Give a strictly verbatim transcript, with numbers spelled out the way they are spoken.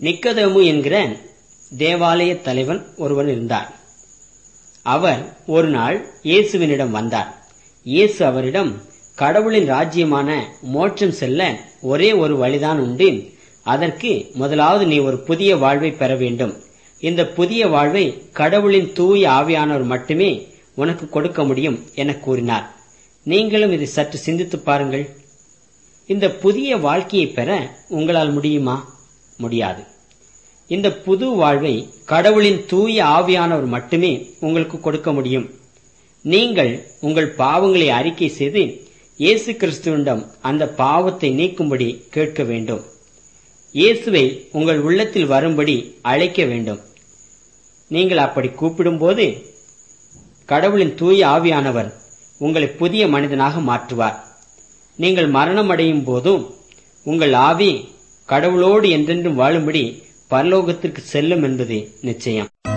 நிக்கதேமு என்கிற தேவாலய தலைவன் ஒருவன் இருந்தார். அவர் ஒரு நாள் இயேசுவினிடம் வந்தார். இயேசு அவரிடம், கடவுளின் ராஜ்யமான மோட்சம் செல்ல ஒரே ஒரு வழிதான் உண்டு. அதற்கு முதலாவது நீ ஒரு புதிய வாழ்வை பெற வேண்டும். இந்த புதிய வாழ்வை கடவுளின் தூய ஆவியானவர் மட்டுமே உனக்கு கொடுக்க முடியும் என கூறினார். நீங்களும் இதை சற்று சிந்தித்து பாருங்கள். இந்த புதிய வாழ்க்கையை பெற உங்களால் முடியுமா? முடியாது. இந்த புது வாழ்வை கடவுளின் தூய ஆவியானவர் மட்டுமே உங்களுக்கு கொடுக்க முடியும். நீங்கள் உங்கள் பாவங்களை அறிக்கை செய்து இயேசு கிறிஸ்துவிடம் அந்த பாவத்தை நீக்கும்படி கேட்க வேண்டும். இயேசுவை உங்கள் உள்ளத்தில் வரும்படி அழைக்க வேண்டும். நீங்கள் அப்படி கூப்பிடும்போது கடவுளின் தூய ஆவியானவர் உங்களை புதிய மனிதனாக மாற்றுவார். நீங்கள் மரணம் அடையும் போதும் உங்கள் ஆவி கடவுளோடு என்றென்றும் வாழும்படி பரலோகத்திற்கு செல்லும் என்பது நிச்சயம்.